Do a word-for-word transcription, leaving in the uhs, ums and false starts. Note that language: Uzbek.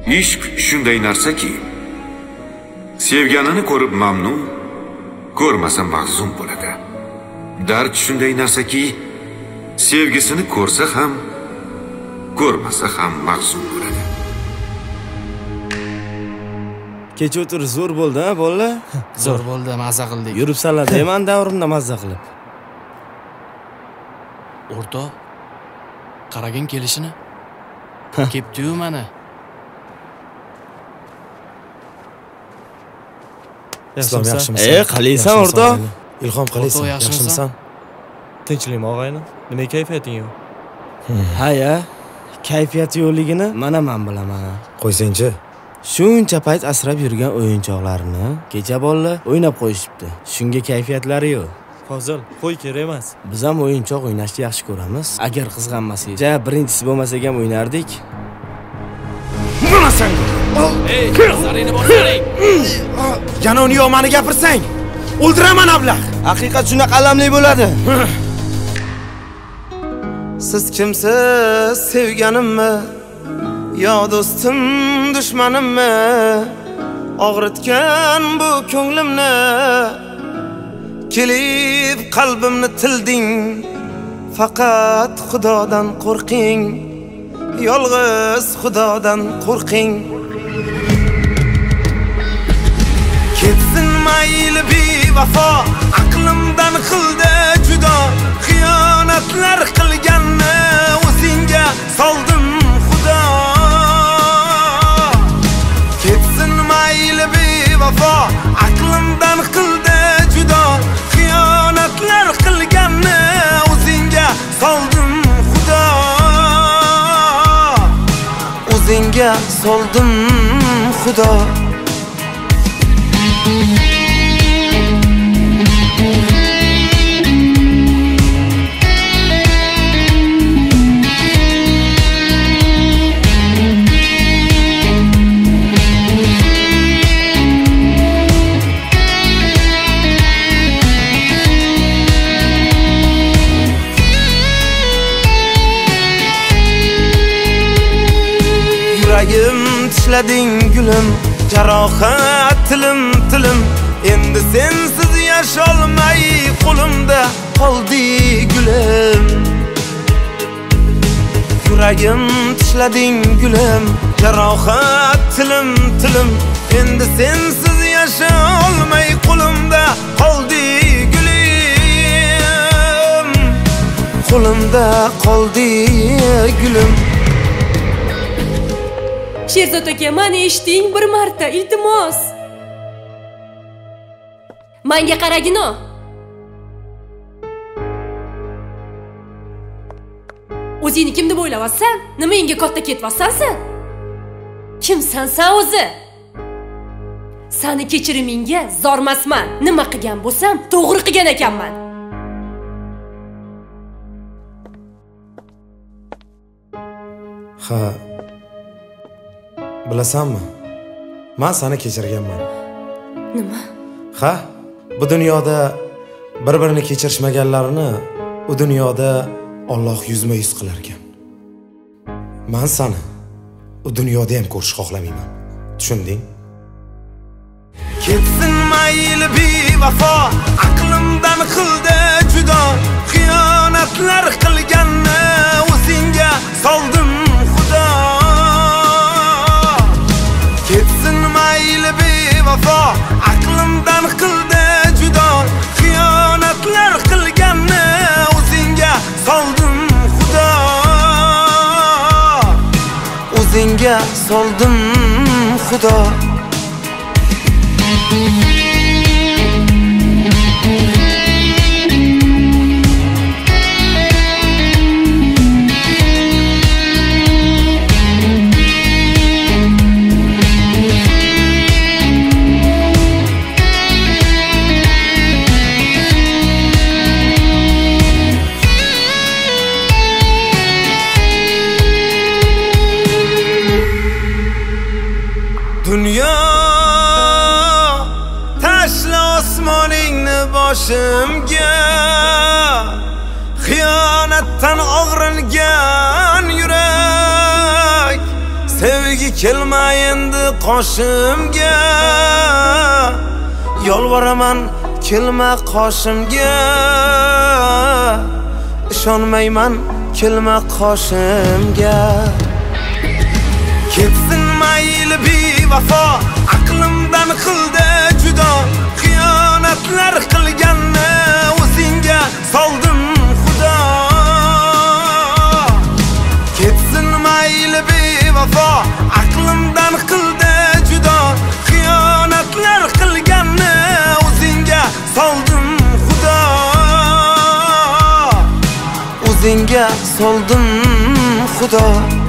ishq shunday narsaki, sevganini ko'rib mamnun, ko'rmasa mahzun bo'ladi. Dard shunday narsaki, sevgisini ko'rsa ham, ko'rmasa ham mahzun bo'ladi. Kecha o'tirish zo'r bo'ldi-a, bolalar? Zo'r bo'ldi, mazza qildik. Yuribsanlar deyman davrimda mazza qilib. O'rtoq, qaragin kelishini. Kepti-yu mana. Islom yaxshimisan? Ey, qalaysan o'rtoq? Ilhom qalaysan? Yaxshimisan? Tinchlikmi og'ayni? Nima kayfiyating yo'q? Ha-ya, kayfiyati yo'qligini mana men bilaman. Qo'ysangchi. Shuncha payt asrab yurgan o'yinchoqlarini kecha bolalar o'ynab qo'yishibdi. Shunga kayfiyatlari yo'q. Fozil, qo'y kerak emas. Biz ham o'yinchoq o'ynashni yaxshi ko'ramiz. Agar qizg'anmasak, ja birinchisi bo'lmasak ham o'ynardik. Mana sen. Ey, nazarini boshlang. Yana uni yomani gapirsang, o'ldiraman ablah. Haqiqat shunaqa alamli bo'ladi. Siz kimsiz, sevganimmi? Yo do'stim, dushmanimmi? Og'ritgan bu ko'nglimni, kelib qalbimni tilding. Faqat Xudodan qo'rqing, yolg'iz Xudodan qo'rqing. Ketsin mayli bevafo, aqlimdan qildi judo. Xiyonatlar qilganni o'zingga soldim Xudo. Ketsin mayli bevafo, aqlimdan qildi judo. Xiyonatlar qilganni o'zingga soldim Xudo. O'zingga soldim Xudo. Yuragim tishlading gulim, jarohat tilim tilim. Endi sensiz yasholmay qo'limda qoldi gulim. Yuragim tishlading gulim, jarohat tilim tilim. Endi sensiz yasholmay qo'limda qoldi gulim. Qo'limda qoldi gulim. Sherzod aka, meni eshiting bir marta, iltimos. Menga qaragin-o. O'zingni kim deb o'ylayapsan? Nima menga katta ketyapsan sen? Kimsan sen o'zi? Seni kechirimingga zormasman. Nima qilgan bo'lsam, to'g'ri qilgan ekanman. Ha. Bilasanmi? Men seni kechirganman. Nima? Ha, bu dunyoda bir-birini kechirishmaganlarni u dunyoda Alloh yuzma-yuz qilar ekan. Men seni u dunyoda ham ko'rish xohlamayman. Tushunding? Ketsin mayli bevafo, aqlimdan qildi judo. Xiyonatlar qilganni o'zingga soldim Xudo. Ketsin mayli bevafo, aqlimdan qildi judo. Xiyonatlar qilganni o'zingga soldim Xudo. O'zingga soldim Xudo. Dunyo tashla osmoningni boshimga, xiyonatdan og'rilgan yurak sevgi kelma endi qoshimga, yolvoraman kelma qoshimga, ishonmayman kelma qoshimga. Ketsin mayli bevafo, aqlimdan qildi judo, xiyonatlar qilganni o'zingga soldim xudo. Ketsin mayli bevafo, aqlimdan qildi judo, xiyonatlar qilganni o'zingga soldim xudo. O'zingga soldim xudo.